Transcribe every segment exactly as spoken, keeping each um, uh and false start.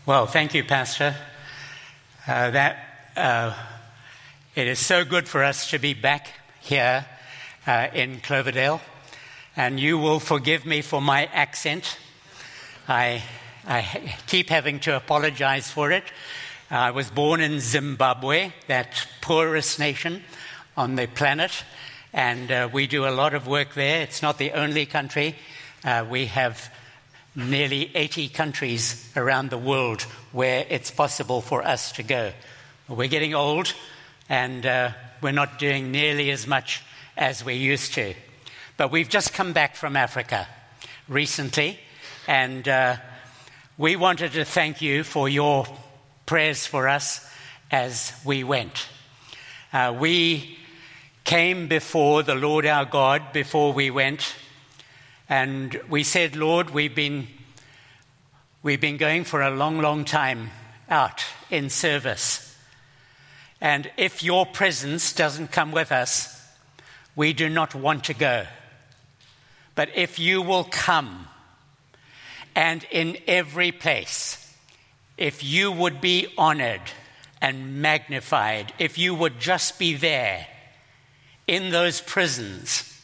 Well, thank you, Pastor. Uh, that uh, it is so good for us to be back here uh, in Cloverdale, and you will forgive me for my accent. I, I keep having to apologize for it. I was born in Zimbabwe, that poorest nation on the planet, and uh, we do a lot of work there. It's not the only country. Uh, we have nearly eighty countries around the world where it's possible for us to go. We're getting old, and uh, we're not doing nearly as much as we used to. But we've just come back from Africa recently, and uh, we wanted to thank you for your prayers for us as we went. Uh, we came before the Lord our God before we went, and we said, Lord, we've been we've been going for a long, long time out in service. And if your presence doesn't come with us, we do not want to go. But if you will come, and in every place, if you would be honored and magnified, if you would just be there in those prisons,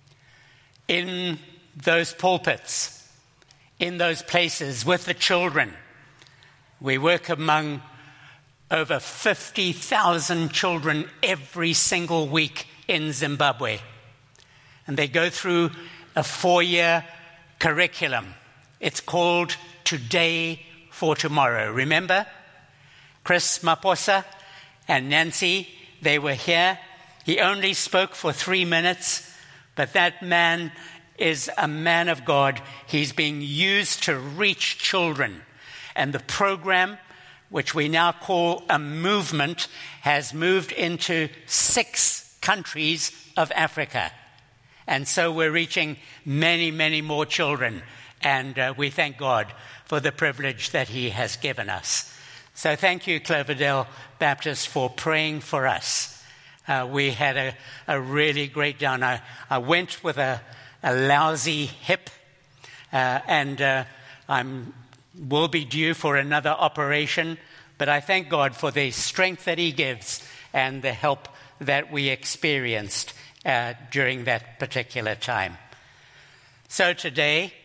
in those pulpits, in those places with the children. We work among over fifty thousand children every single week in Zimbabwe. And they go through a four-year curriculum. It's called Today for Tomorrow. Remember? Chris Maposa and Nancy, they were here. He only spoke for three minutes, but that man is a man of God. He's being used to reach children. And the program, which we now call a movement, has moved into six countries of Africa. And so we're reaching many, many more children. And uh, we thank God for the privilege that he has given us. So thank you, Cloverdale Baptist, for praying for us. Uh, we had a, a really great down. I, I went with a a lousy hip, uh, and uh, I'm will be due for another operation, but I thank God for the strength that he gives and the help that we experienced uh, during that particular time. So today,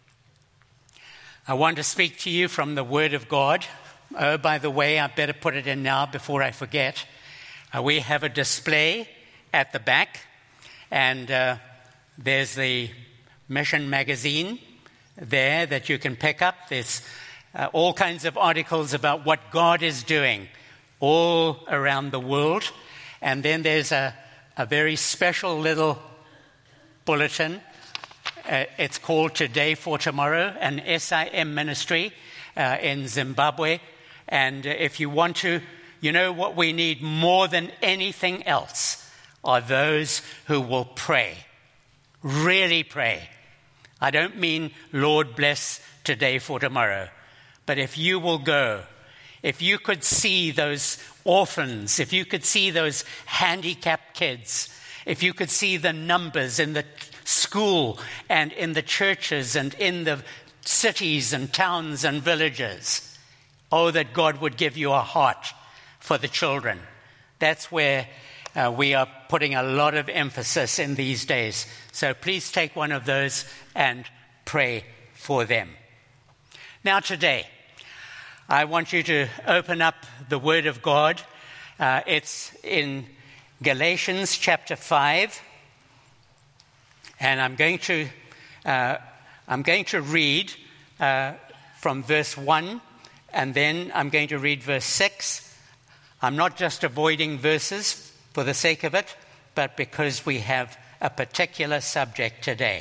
I want to speak to you from the Word of God. Oh, by the way, I better put it in now before I forget. Uh, we have a display at the back, and uh, there's the Mission magazine there that you can pick up. There's uh, all kinds of articles about what God is doing all around the world. And then there's a, a very special little bulletin. Uh, it's called Today for Tomorrow, an S I M ministry uh, in Zimbabwe. And uh, if you want to, you know what we need more than anything else are those who will pray. Really pray. I don't mean, Lord, bless today for tomorrow. But if you will go, if you could see those orphans, if you could see those handicapped kids, if you could see the numbers in the school and in the churches and in the cities and towns and villages, oh, that God would give you a heart for the children. That's where Uh, we are putting a lot of emphasis in these days. So please take one of those and pray for them. Now today, I want you to open up the Word of God. Uh, it's in Galatians chapter five. And I'm going to uh, I'm going to read uh, from verse one, and then I'm going to read verse six. I'm not just avoiding verses for the sake of it, but because we have a particular subject today.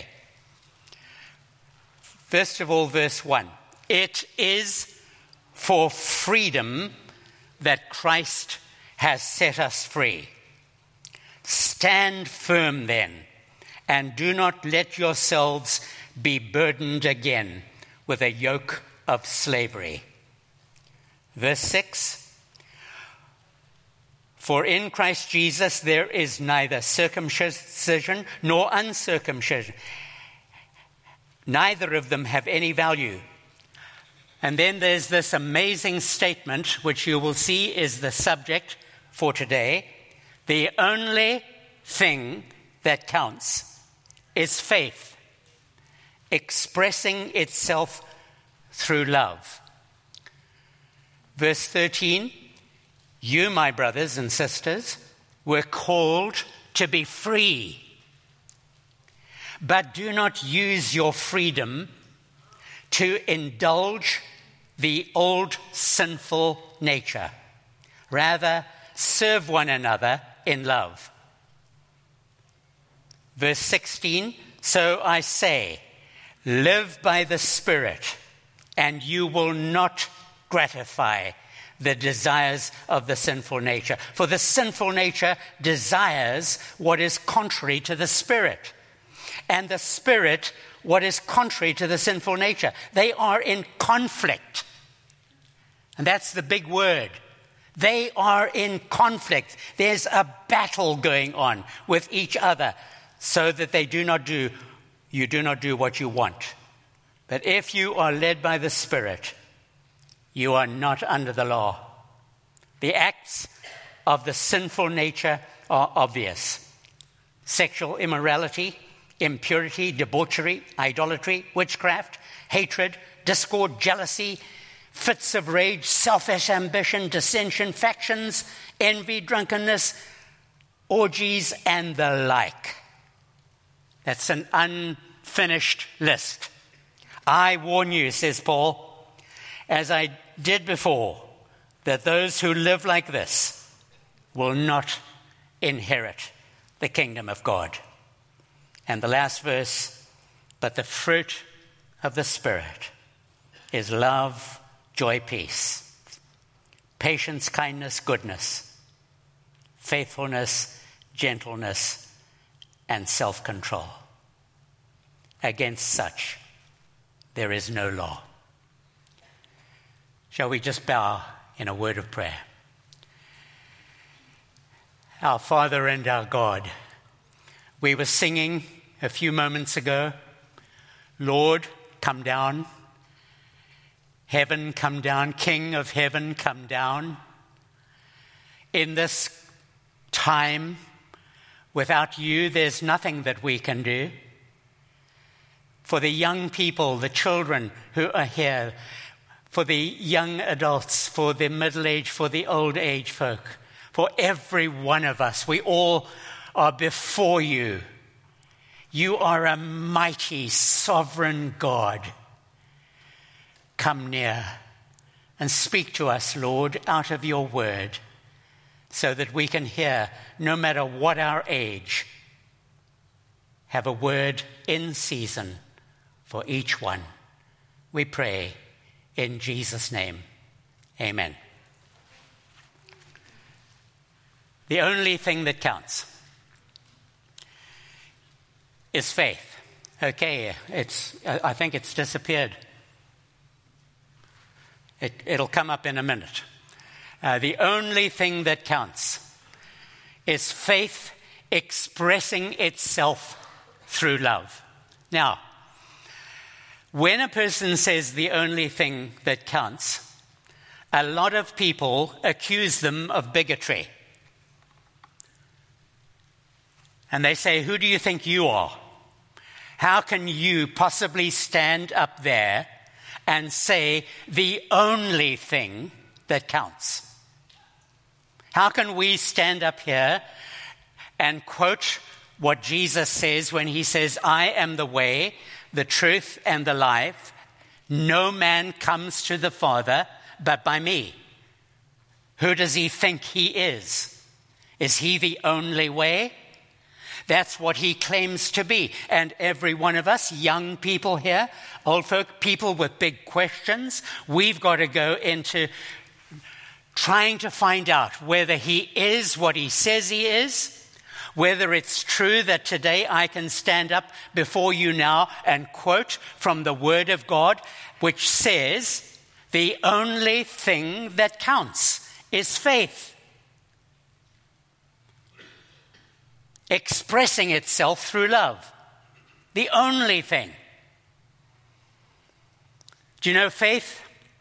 First of all, verse one. It is for freedom that Christ has set us free. Stand firm then, and do not let yourselves be burdened again with a yoke of slavery. Verse six. For in Christ Jesus there is neither circumcision nor uncircumcision. Neither of them have any value. And then there's this amazing statement, which you will see is the subject for today. The only thing that counts is faith, expressing itself through love. Verse thirteen, you, my brothers and sisters, were called to be free, but do not use your freedom to indulge the old sinful nature. Rather, serve one another in love. Verse sixteen, so I say, live by the Spirit, and you will not gratify the desires of the sinful nature. For the sinful nature desires what is contrary to the Spirit, and the Spirit what is contrary to the sinful nature. They are in conflict. And that's the big word. They are in conflict. There's a battle going on with each other so that they do not do, you do not do what you want. But if you are led by the Spirit, you are not under the law. The acts of the sinful nature are obvious. Sexual immorality, impurity, debauchery, idolatry, witchcraft, hatred, discord, jealousy, fits of rage, selfish ambition, dissension, factions, envy, drunkenness, orgies, and the like. That's an unfinished list. I warn you, says Paul, as I did before, that those who live like this will not inherit the kingdom of God. And the last verse, but the fruit of the Spirit is love, joy, peace, patience, kindness, goodness, faithfulness, gentleness, and self-control. Against such, there is no law. Shall we just bow in a word of prayer? Our Father and our God, we were singing a few moments ago, Lord, come down. Heaven, come down. King of heaven, come down. In this time, without you, there's nothing that we can do. For the young people, the children who are here, for the young adults, for the middle-aged, for the old-age folk, for every one of us, we all are before you. You are a mighty, sovereign God. Come near and speak to us, Lord, out of your word, so that we can hear, no matter what our age, have a word in season for each one. We pray in Jesus' name. Amen. The only thing that counts is faith. Okay, it's, I think it's disappeared. It, it'll come up in a minute. Uh, the only thing that counts is faith expressing itself through love. Now, when a person says the only thing that counts, a lot of people accuse them of bigotry. And they say, who do you think you are? How can you possibly stand up there and say the only thing that counts? How can we stand up here and quote what Jesus says when he says, I am the way, the truth, and the life. No man comes to the Father but by me. Who does he think he is? Is he the only way? That's what he claims to be. And every one of us, young people here, old folk, people with big questions, we've got to go into trying to find out whether he is what he says he is, whether it's true that today I can stand up before you now and quote from the Word of God, which says, the only thing that counts is faith, expressing itself through love. The only thing. Do you know faith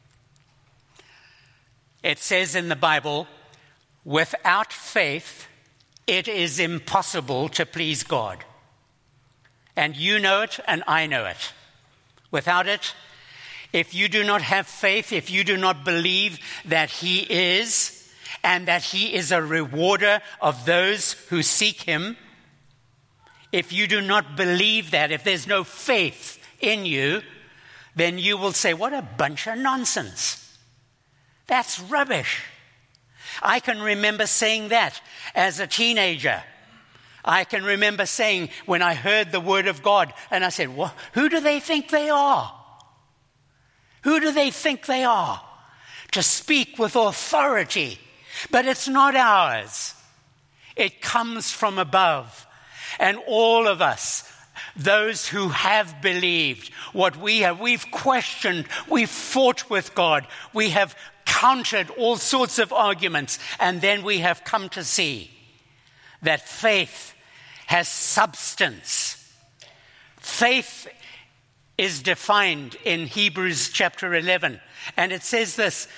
It says in the Bible, without faith, it is impossible to please God. And you know it, and I know it. Without it, if you do not have faith, if you do not believe that he is, and that he is a rewarder of those who seek him, if you do not believe that, if there's no faith in you, then you will say, what a bunch of nonsense. That's rubbish. I can remember saying that as a teenager. I can remember saying when I heard the word of God, and I said, well, who do they think they are? Who do they think they are to speak with authority? But it's not ours. It comes from above. And all of us, those who have believed what we have, we've questioned, we've fought with God, we have countered all sorts of arguments, and then we have come to see that faith has substance. Faith is defined in Hebrews chapter eleven, and it says this: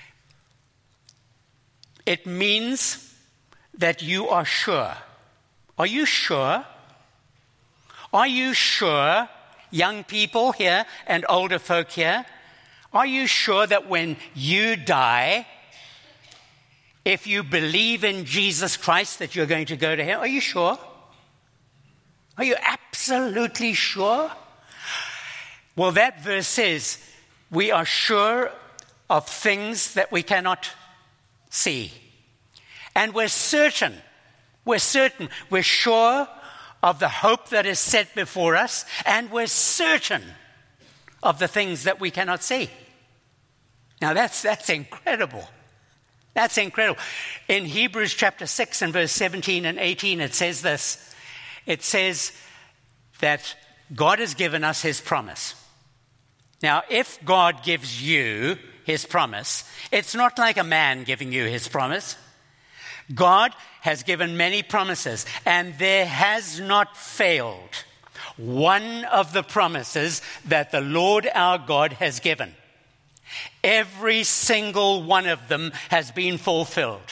it means that you are sure. Are you sure? Are you sure, young people here and older folk here, are you sure that when you die, if you believe in Jesus Christ, that you're going to go to heaven? Are you sure? Are you absolutely sure? Well, that verse says, we are sure of things that we cannot see. And we're certain, we're certain, we're sure of the hope that is set before us, and we're certain of the things that we cannot see. Now that's that's incredible. That's incredible. In Hebrews chapter six and verse seventeen and eighteen, it says this. It says that God has given us his promise. Now, if God gives you his promise, it's not like a man giving you his promise. God has given many promises, and there has not failed one of the promises that the Lord our God has given. Every single one of them has been fulfilled.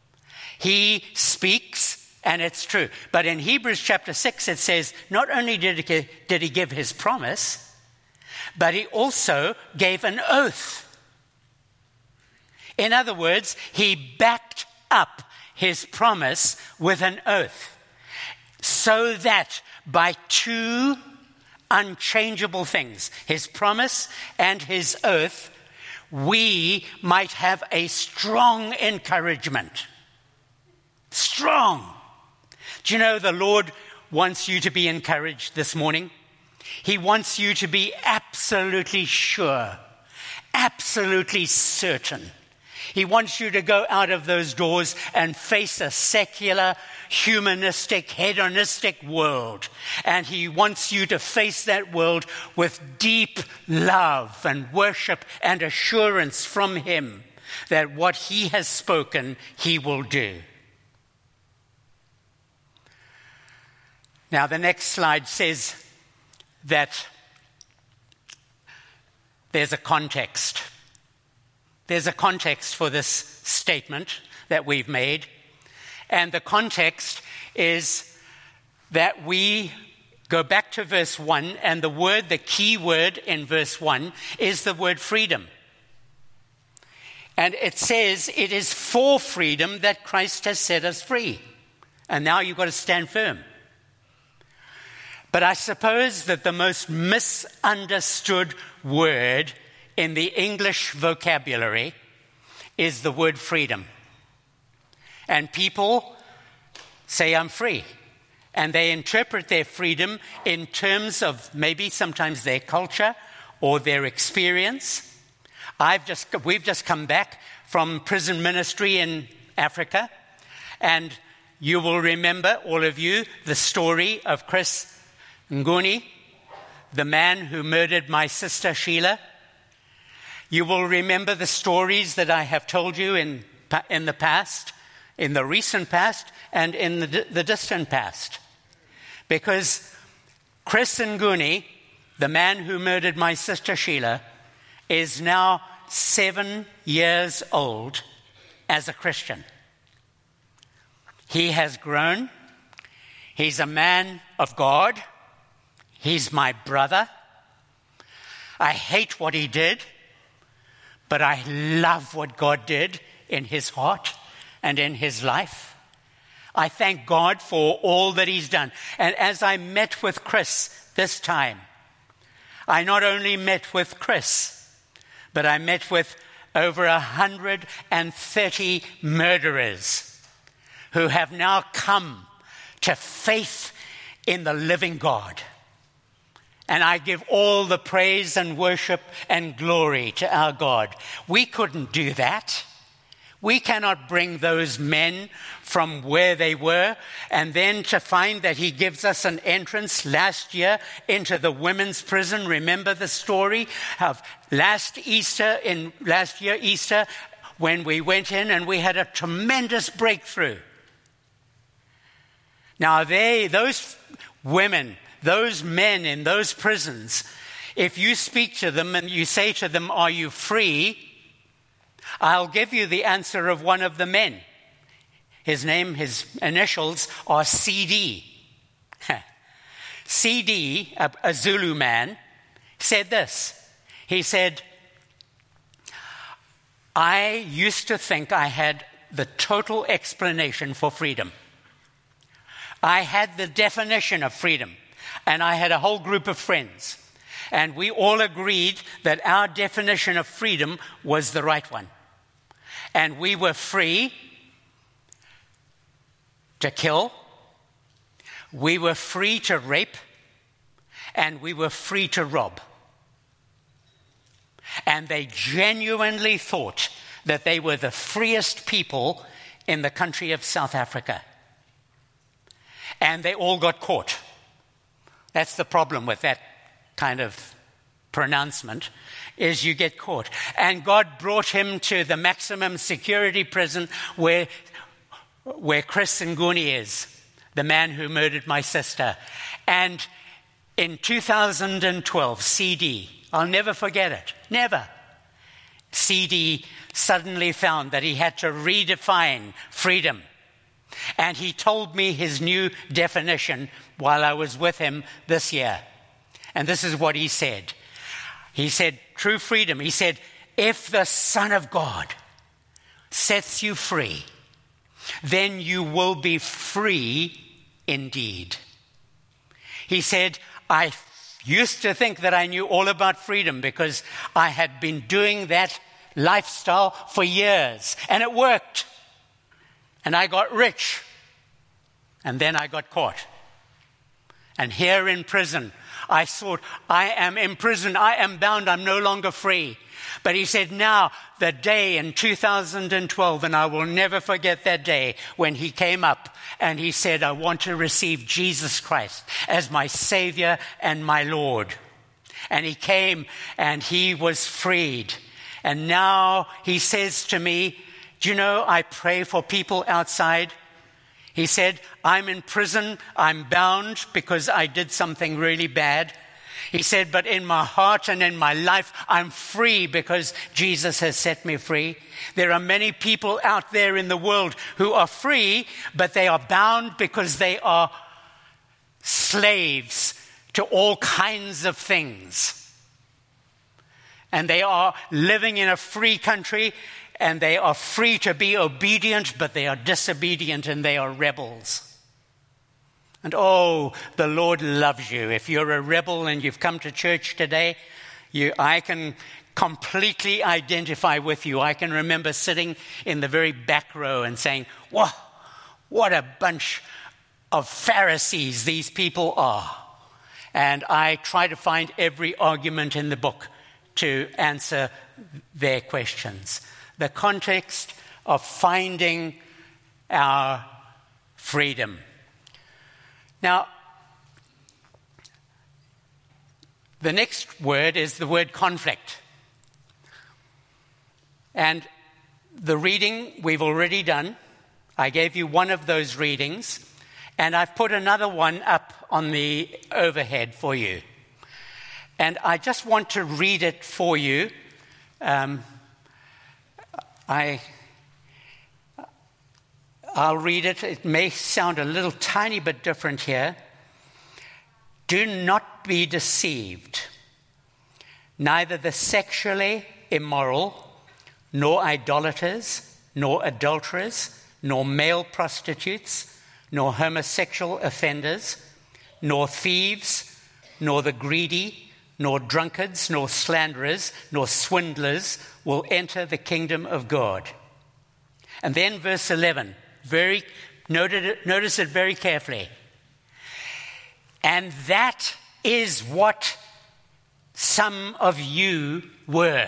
He speaks, and it's true. But in Hebrews chapter six, it says, not only did he, did he give his promise, but he also gave an oath. In other words, he backed up his promise with an oath, so that by two unchangeable things, his promise and his oath, we might have a strong encouragement. Strong. Do you know the Lord wants you to be encouraged this morning? He wants you to be absolutely sure, absolutely certain. He wants you to go out of those doors and face a secular, humanistic, hedonistic world. And he wants you to face that world with deep love and worship and assurance from him that what he has spoken, he will do. Now, the next slide says that there's a context. There's a context for this statement that we've made. And the context is that we go back to verse one, and the word, the key word in verse one is the word freedom. And it says it is for freedom that Christ has set us free. And now you've got to stand firm. But I suppose that the most misunderstood word in the English vocabulary is the word freedom. And people say, I'm free. And they interpret their freedom in terms of maybe sometimes their culture or their experience. I've just, we've just come back from prison ministry in Africa. And you will remember, all of you, the story of Chris Nguni, the man who murdered my sister Sheila. You will remember the stories that I have told you in, in the past, in the recent past, and in the, the distant past. Because Chris Nguni, the man who murdered my sister Sheila, is now seven years old as a Christian. He has grown. He's a man of God. He's my brother. I hate what he did, but I love what God did in his heart and in his life. I thank God for all that he's done. And as I met with Chris this time, I not only met with Chris, but I met with over one hundred thirty murderers who have now come to faith in the living God. And I give all the praise and worship and glory to our God. We couldn't do that. We cannot bring those men from where they were, and then to find that he gives us an entrance last year into the women's prison. Remember the story of last Easter, in last year Easter, when we went in and we had a tremendous breakthrough. Now they, those women, those men in those prisons, if you speak to them and you say to them, "Are you free?" I'll give you the answer of one of the men. His name, his initials are C D. C D, a, a Zulu man, said this. He said, "I used to think I had the total explanation for freedom. I had the definition of freedom, and I had a whole group of friends, and we all agreed that our definition of freedom was the right one. And we were free to kill, we were free to rape, and we were free to rob." And they genuinely thought that they were the freest people in the country of South Africa. And they all got caught. That's the problem with that kind of pronouncement, is you get caught. And God brought him to the maximum security prison where, where Chris Nguni is, the man who murdered my sister. And in two thousand twelve, C D, I'll never forget it, never. C D suddenly found that he had to redefine freedom. And he told me his new definition while I was with him this year. And this is what he said. He said, true freedom, he said, if the Son of God sets you free, then you will be free indeed. He said, I used to think that I knew all about freedom because I had been doing that lifestyle for years, and it worked. And I got rich, and then I got caught. And here in prison, I thought, I am in prison, I am bound, I'm no longer free. But he said, now, the day in two thousand twelve, and I will never forget that day when he came up and he said, I want to receive Jesus Christ as my Savior and my Lord. And he came and he was freed. And now he says to me, do you know, I pray for people outside. He said, I'm in prison, I'm bound because I did something really bad. He said, but in my heart and in my life, I'm free because Jesus has set me free. There are many people out there in the world who are free, but they are bound because they are slaves to all kinds of things. And they are living in a free country, and they are free to be obedient, but they are disobedient and they are rebels. And oh, the Lord loves you. If you're a rebel and you've come to church today, you, I can completely identify with you. I can remember sitting in the very back row and saying, "Whoa, what a bunch of Pharisees these people are." And I try to find every argument in the book to answer their questions. The context of finding our freedom. Now, the next word is the word conflict. And the reading we've already done. I gave you one of those readings, and I've put another one up on the overhead for you. And I just want to read it for you. Um, I I'll read it. It may sound a little tiny bit different here. Do not be deceived. Neither the sexually immoral, nor idolaters, nor adulterers, nor male prostitutes, nor homosexual offenders, nor thieves, nor the greedy, nor drunkards, nor slanderers, nor swindlers will enter the kingdom of God. And then verse eleven, very notice it very carefully. And that is what some of you were.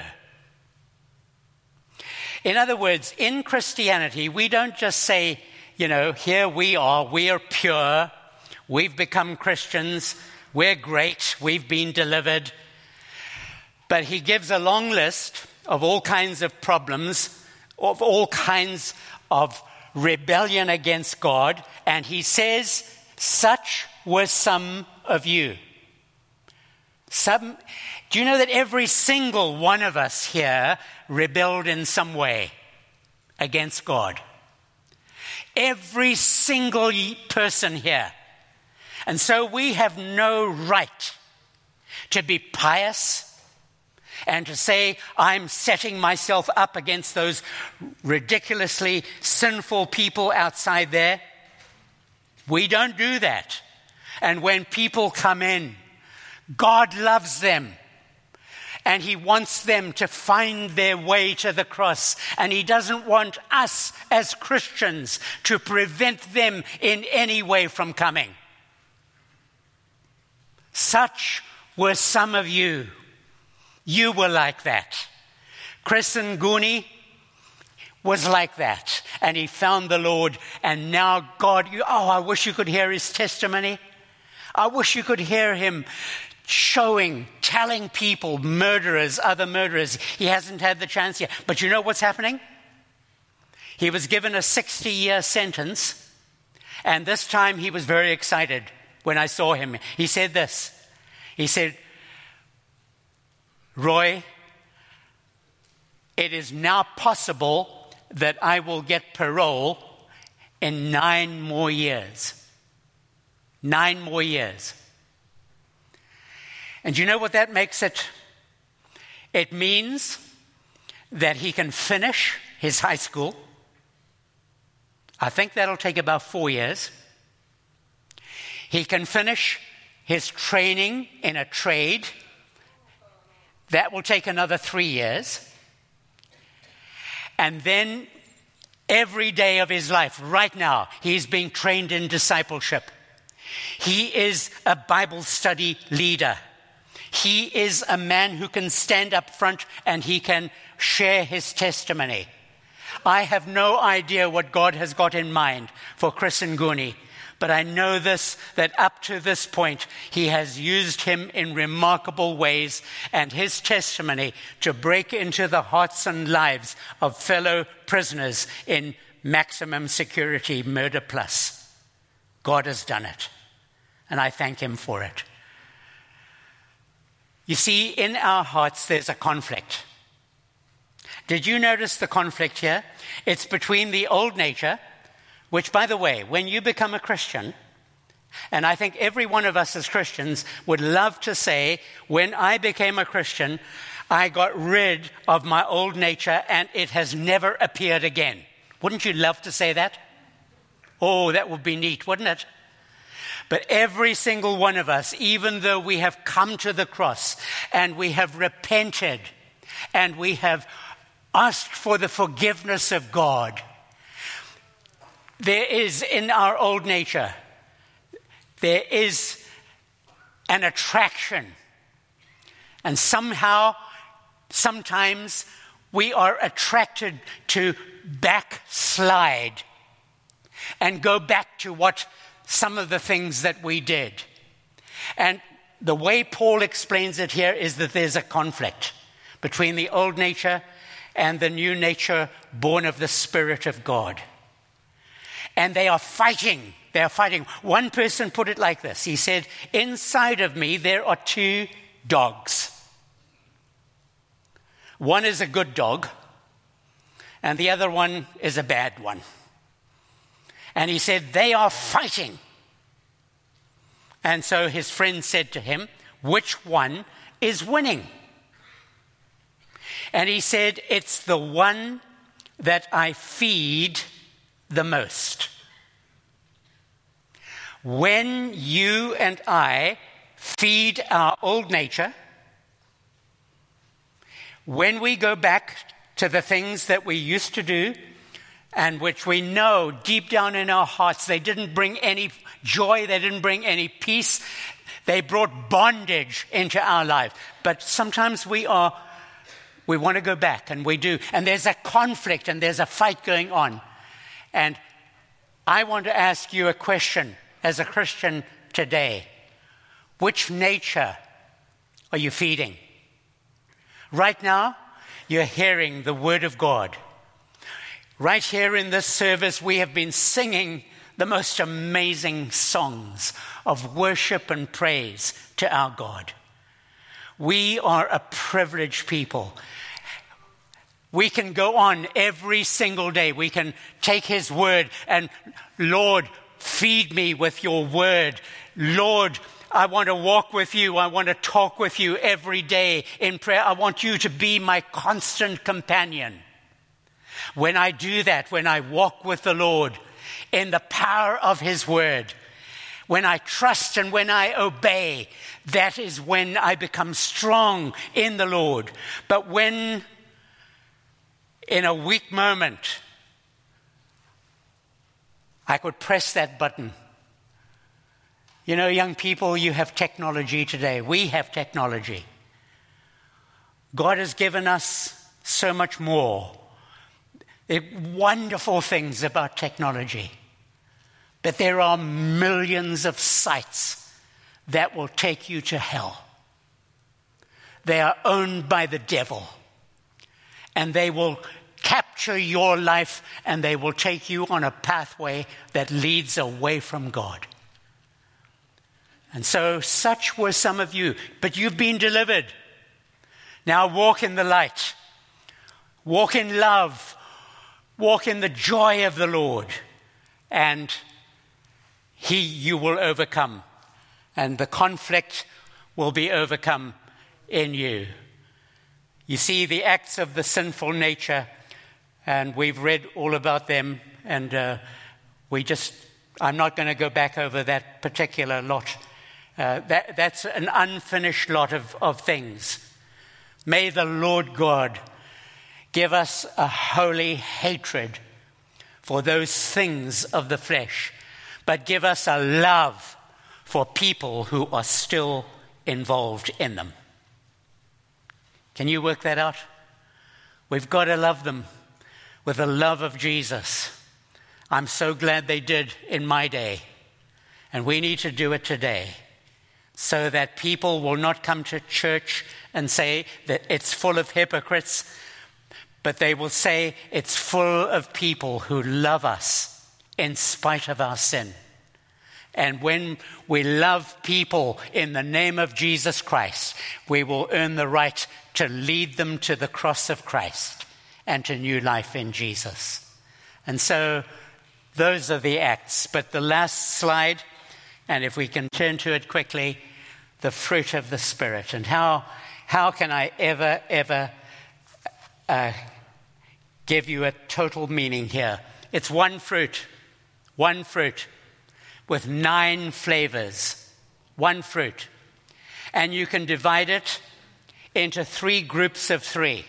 In other words, in Christianity, we don't just say, you know, here we are, we are pure, we've become Christians, we're great, we've been delivered. But he gives a long list of all kinds of problems, of all kinds of rebellion against God, and he says, such were some of you. Some, do you know that every single one of us here rebelled in some way against God? Every single person here. And so we have no right to be pious and to say, I'm setting myself up against those ridiculously sinful people outside there. We don't do that. And when people come in, God loves them. And he wants them to find their way to the cross. And he doesn't want us as Christians to prevent them in any way from coming. Such were some of you. You were like that. Chris Nguni was like that. And he found the Lord. And now God, you, oh, I wish you could hear his testimony. I wish you could hear him showing, telling people, murderers, other murderers. He hasn't had the chance yet. But you know what's happening? He was given a sixty-year sentence. And this time he was very excited when I saw him. He said this. He said, Roy, it is now possible that I will get parole in nine more years. Nine more years. And you know what that makes it? It means that he can finish his high school. I think that'll take about four years. He can finish his training in a trade. That will take another three years. And then every day of his life, right now, he's being trained in discipleship. He is a Bible study leader. He is a man who can stand up front and he can share his testimony. I have no idea what God has got in mind for Chris Nguni, but I know this, that up to this point, he has used him in remarkable ways and his testimony to break into the hearts and lives of fellow prisoners in maximum security Murder Plus. God has done it, and I thank him for it. You see, in our hearts, there's a conflict. Did you notice the conflict here? It's between the old nature, which, by the way, when you become a Christian, and I think every one of us as Christians would love to say, when I became a Christian, I got rid of my old nature and it has never appeared again. Wouldn't you love to say that? Oh, that would be neat, wouldn't it? But every single one of us, even though we have come to the cross and we have repented and we have asked for the forgiveness of God, there is in our old nature, there is an attraction. And somehow, sometimes we are attracted to backslide and go back to what some of the things that we did. And the way Paul explains it here is that there's a conflict between the old nature and the new nature born of the Spirit of God. And they are fighting. They are fighting. One person put it like this. He said, inside of me there are two dogs. One is a good dog, and the other one is a bad one. And he said, they are fighting. And so his friend said to him, which one is winning? And he said, it's the one that I feed the most. When you and I feed our old nature, when we go back to the things that we used to do and which we know deep down in our hearts they didn't bring any joy, they didn't bring any peace, they brought bondage into our life. But sometimes we are, we want to go back, and we do. And there's a conflict and there's a fight going on. And I want to ask you a question as a Christian today. Which nature are you feeding? Right now, you're hearing the word of God. Right here in this service, we have been singing the most amazing songs of worship and praise to our God. We are a privileged people. We can go on every single day. We can take his word and, Lord, feed me with your word. Lord, I want to walk with you. I want to talk with you every day in prayer. I want you to be my constant companion. When I do that, when I walk with the Lord in the power of his word, when I trust and when I obey, that is when I become strong in the Lord. But when in a weak moment I could press that button. You know, young people, you have technology today. We have technology. God has given us so much more. There are wonderful things about technology. But there are millions of sites that will take you to hell. They are owned by the devil. And they will capture your life, and they will take you on a pathway that leads away from God. And so such were some of you, but you've been delivered. Now walk in the light. Walk in love. Walk in the joy of the Lord. And he, you will overcome. And the conflict will be overcome in you. You see the acts of the sinful nature, and we've read all about them, and uh, we just, I'm not going to go back over that particular lot. Uh, that, that's an unfinished lot of, of things. May the Lord God give us a holy hatred for those things of the flesh, but give us a love for people who are still involved in them. Can you work that out? We've got to love them with the love of Jesus. I'm so glad they did in my day. And we need to do it today so that people will not come to church and say that it's full of hypocrites, but they will say it's full of people who love us in spite of our sin. And when we love people in the name of Jesus Christ, we will earn the right to lead them to the cross of Christ and to new life in Jesus. And so those are the acts. But the last slide, and if we can turn to it quickly, the fruit of the Spirit. And how, how can I ever, ever uh, give you a total meaning here? It's one fruit, one fruit. With nine flavors, one fruit. And you can divide it into three groups of three.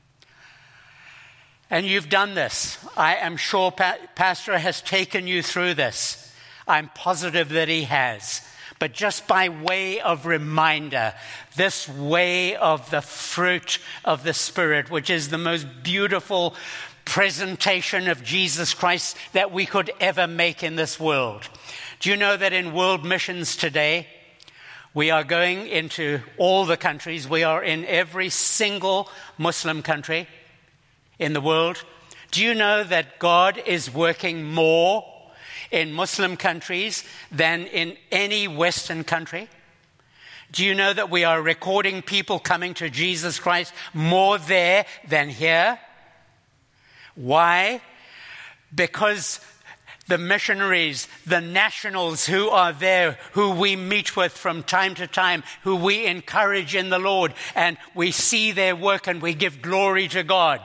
And you've done this. I am sure pa- Pastor has taken you through this. I'm positive that he has. But just by way of reminder, this way of the fruit of the Spirit, which is the most beautiful presentation of Jesus Christ that we could ever make in this world. Do you know that in world missions today, we are going into all the countries. We are in every single Muslim country in the world. Do you know that God is working more in Muslim countries than in any Western country? Do you know that we are recording people coming to Jesus Christ more there than here? Why? Because the missionaries, the nationals who are there, who we meet with from time to time, who we encourage in the Lord, and we see their work and we give glory to God.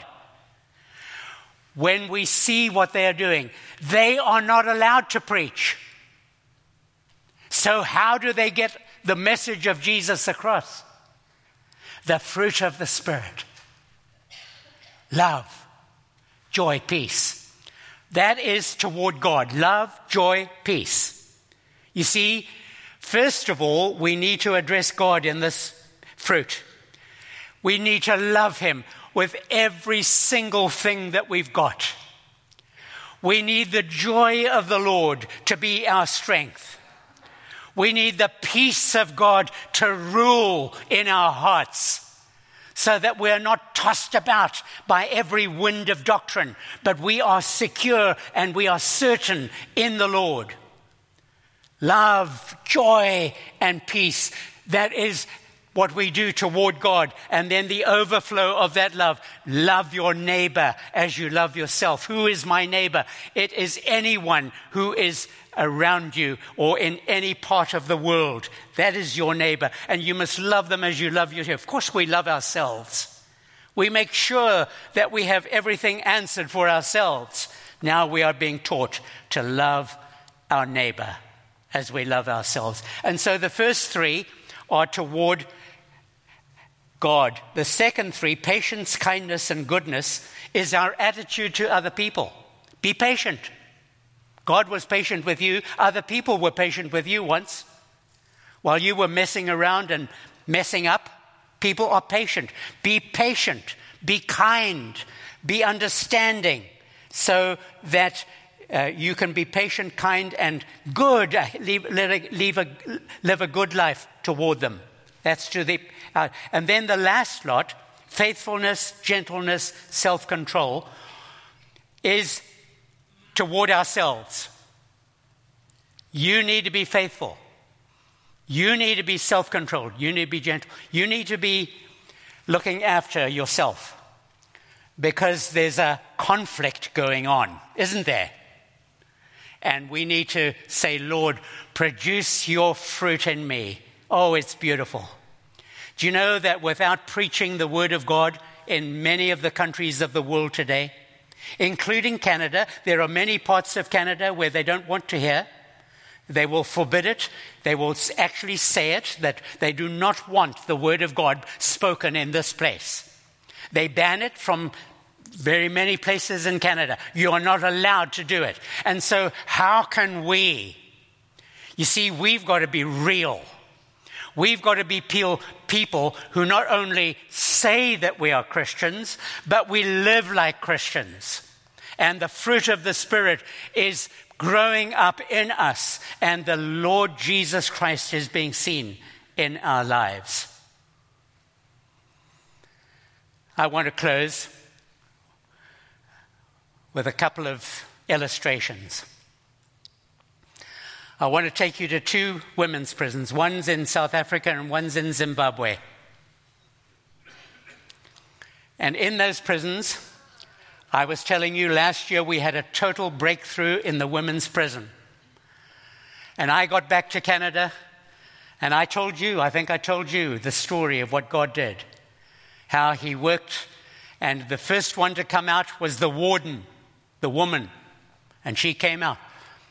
When we see what they are doing, they are not allowed to preach. So how do they get the message of Jesus across? The fruit of the Spirit. Love, joy, peace. That is toward God. Love, joy, peace. You see, first of all, we need to address God in this fruit. We need to love Him with every single thing that we've got. We need the joy of the Lord to be our strength. We need the peace of God to rule in our hearts, so that we are not tossed about by every wind of doctrine, but we are secure and we are certain in the Lord. Love, joy, and peace. That is what we do toward God. And then the overflow of that love. Love your neighbor as you love yourself. Who is my neighbor? It is anyone who is around you or in any part of the world. That is your neighbor. And you must love them as you love yourself. Of course, we love ourselves. We make sure that we have everything answered for ourselves. Now we are being taught to love our neighbor as we love ourselves. And so the first three are toward God. The second three, patience, kindness, and goodness, is our attitude to other people. Be patient. God was patient with you. Other people were patient with you once. While you were messing around and messing up, people are patient. Be patient. Be kind. Be understanding, so that uh, you can be patient, kind, and good. Leave, leave a, live a good life toward them. That's to the... Uh, and then the last lot, faithfulness, gentleness, self-control, is toward ourselves. You need to be faithful. You need to be self-controlled. You need to be gentle. You need to be looking after yourself, because there's a conflict going on, isn't there? And we need to say, Lord, produce your fruit in me. Oh, it's beautiful. Do you know that without preaching the word of God in many of the countries of the world today, including Canada, there are many parts of Canada where they don't want to hear. They will forbid it. They will actually say it, that they do not want the word of God spoken in this place. They ban it from very many places in Canada. You are not allowed to do it. And so how can we? You see, we've got to be real. We've got to be people who not only say that we are Christians, but we live like Christians. And the fruit of the Spirit is growing up in us, and the Lord Jesus Christ is being seen in our lives. I want to close with a couple of illustrations. I want to take you to two women's prisons. One's in South Africa and one's in Zimbabwe. And in those prisons, I was telling you last year we had a total breakthrough in the women's prison. And I got back to Canada, and I told you, I think I told you the story of what God did. How he worked, and the first one to come out was the warden, the woman, and she came out.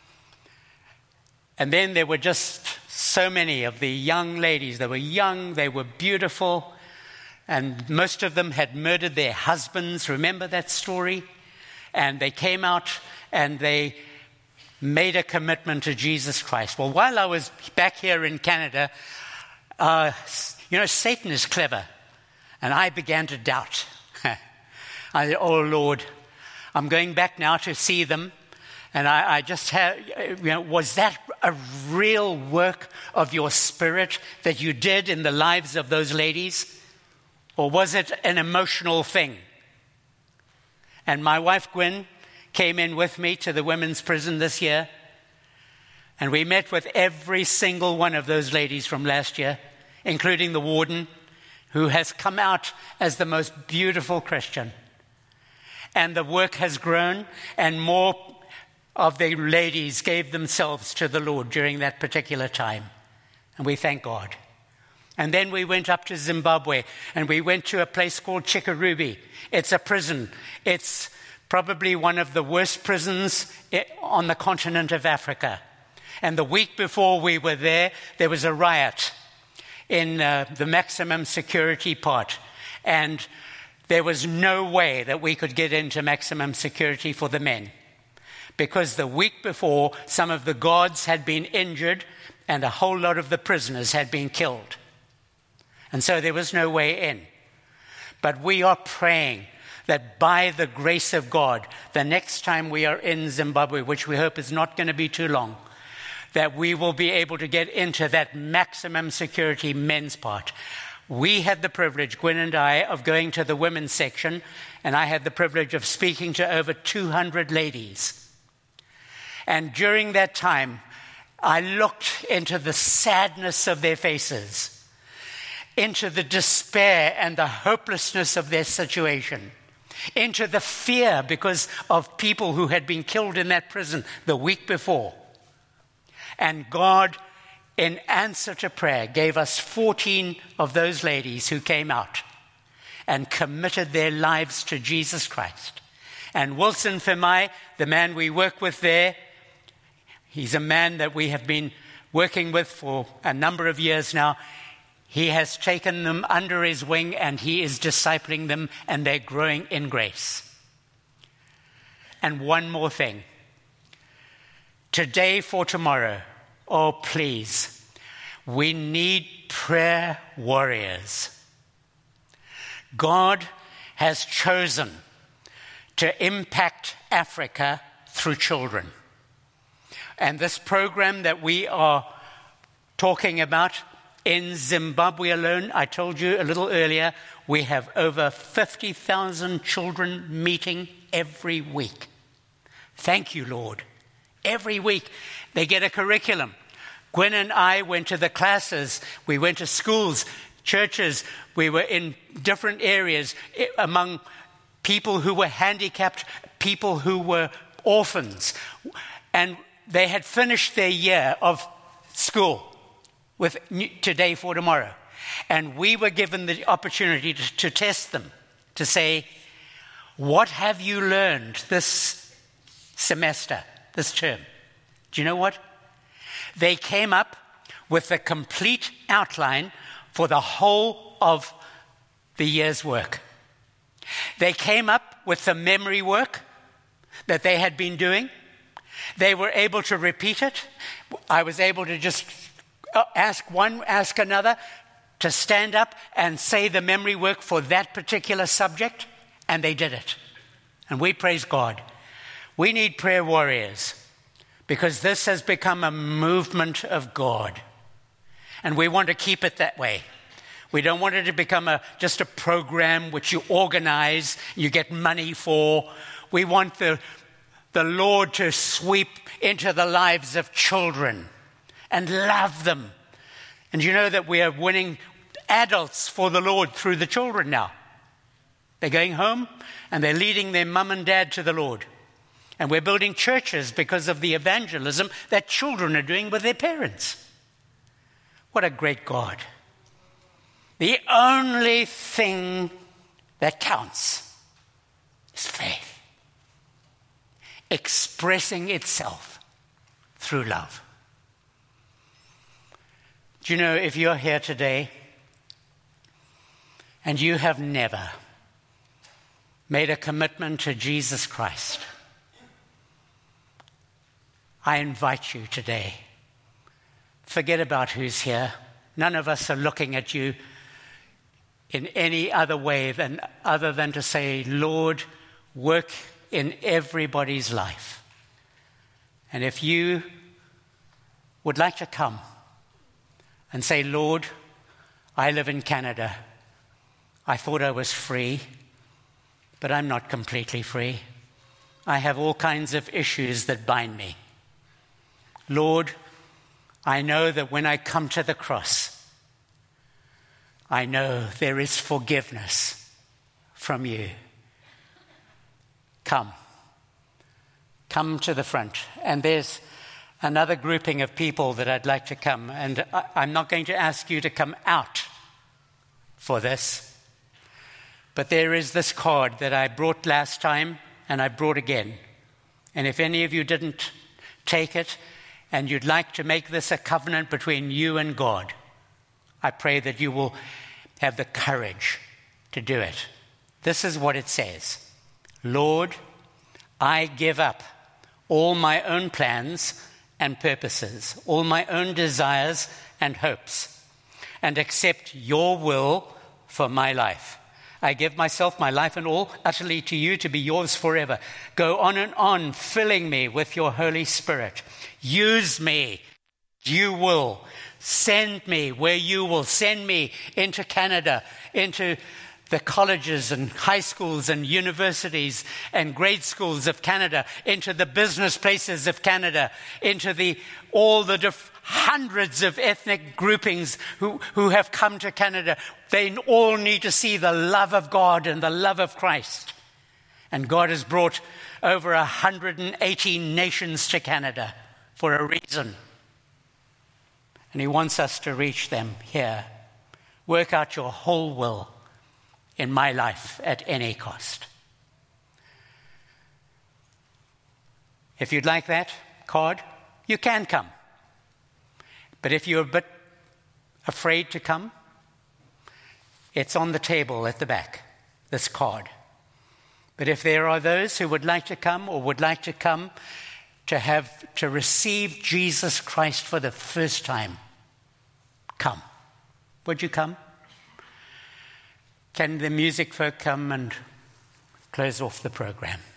And then there were just so many of the young ladies. They were young, they were beautiful, and most of them had murdered their husbands. Remember that story? And they came out and they made a commitment to Jesus Christ. Well, while I was back here in Canada, uh, you know, Satan is clever. And I began to doubt. I said, oh, Lord, I'm going back now to see them. And I, I just had, you know, was that a real work of your Spirit that you did in the lives of those ladies? Or was it an emotional thing? And my wife, Gwen, came in with me to the women's prison this year. And we met with every single one of those ladies from last year, including the warden, who has come out as the most beautiful Christian. And the work has grown, and more of the ladies gave themselves to the Lord during that particular time. And we thank God. And then we went up to Zimbabwe, and we went to a place called Chikurubi. It's a prison. It's probably one of the worst prisons on the continent of Africa. And the week before we were there, there was a riot in uh, the maximum security part. And there was no way that we could get into maximum security for the men. Because the week before, some of the guards had been injured and a whole lot of the prisoners had been killed. And so there was no way in. But we are praying that by the grace of God, the next time we are in Zimbabwe, which we hope is not going to be too long, that we will be able to get into that maximum security men's part. We had the privilege, Gwen and I, of going to the women's section, and I had the privilege of speaking to over two hundred ladies. And during that time, I looked into the sadness of their faces, into the despair and the hopelessness of their situation, into the fear because of people who had been killed in that prison the week before. And God, in answer to prayer, gave us fourteen of those ladies who came out and committed their lives to Jesus Christ. And Wilson Femai, the man we work with there, he's a man that we have been working with for a number of years now. He has taken them under his wing and he is discipling them, and they're growing in grace. And one more thing. Today for tomorrow, oh please, we need prayer warriors. God has chosen to impact Africa through children. And this program that we are talking about in Zimbabwe alone, I told you a little earlier, we have over fifty thousand children meeting every week. Thank you, Lord. Every week they get a curriculum. Gwen and I went to the classes. We went to schools, churches. We were in different areas among people who were handicapped, people who were orphans. And they had finished their year of school with Today for Tomorrow. And we were given the opportunity to, to test them, to say, what have you learned this semester, this term? Do you know what? They came up with a complete outline for the whole of the year's work. They came up with the memory work that they had been doing. They were able to repeat it. I was able to just ask one, ask another to stand up and say the memory work for that particular subject, and they did it. And we praise God. We need prayer warriors because this has become a movement of God, and we want to keep it that way. We don't want it to become a, just a program which you organize, you get money for. We want the, the Lord to sweep into the lives of children and love them. And you know that we are winning adults for the Lord through the children now. They're going home and they're leading their mum and dad to the Lord. And we're building churches because of the evangelism that children are doing with their parents. What a great God. The only thing that counts is faith, expressing itself through love. Do you know, if you're here today and you have never made a commitment to Jesus Christ, I invite you today. Forget about who's here. None of us are looking at you in any other way than other than to say, Lord, work in everybody's life. And if you would like to come and say, Lord, I live in Canada. I thought I was free, but I'm not completely free. I have all kinds of issues that bind me. Lord, I know that when I come to the cross, I know there is forgiveness from you. Come. come to the front. And there's another grouping of people that I'd like to come. And I, I'm not going to ask you to come out for this. But there is this card that I brought last time and I brought again. And if any of you didn't take it and you'd like to make this a covenant between you and God, I pray that you will have the courage to do it. This is what it says. Lord, I give up all my own plans and purposes, all my own desires and hopes, and accept your will for my life. I give myself, my life and all, utterly to you to be yours forever. Go on and on, filling me with your Holy Spirit. Use me. You will. Send me where you will. Send me into Canada, into the colleges and high schools and universities and grade schools of Canada, into the business places of Canada, into the all the diff- hundreds of ethnic groupings who, who have come to Canada. They all need to see the love of God and the love of Christ. And God has brought over one hundred eighty nations to Canada for a reason. And he wants us to reach them here. Work out your whole will in my life at any cost. If you'd like that card, you can come. But if you're a bit afraid to come, it's on the table at the back, this card. But if there are those who would like to come or would like to come to have to receive Jesus Christ for the first time, come. Would you come? Can the music folk come and close off the program?